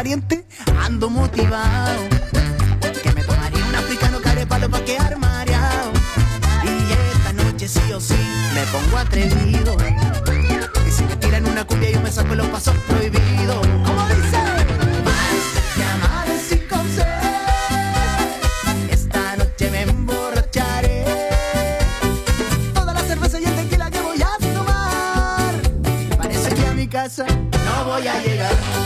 caliente, ando motivado. Que me tomaría un africano carepalo pa' quedar mareado. Y esta noche sí o sí me pongo atrevido. Y si me tiran una cumbia yo me saco los pasos prohibidos. ¿Cómo dice? Más llamadas sin consejo. Esta noche me emborracharé. Toda la cerveza y el tequila que voy a tomar. Parece que a mi casa no voy a llegar.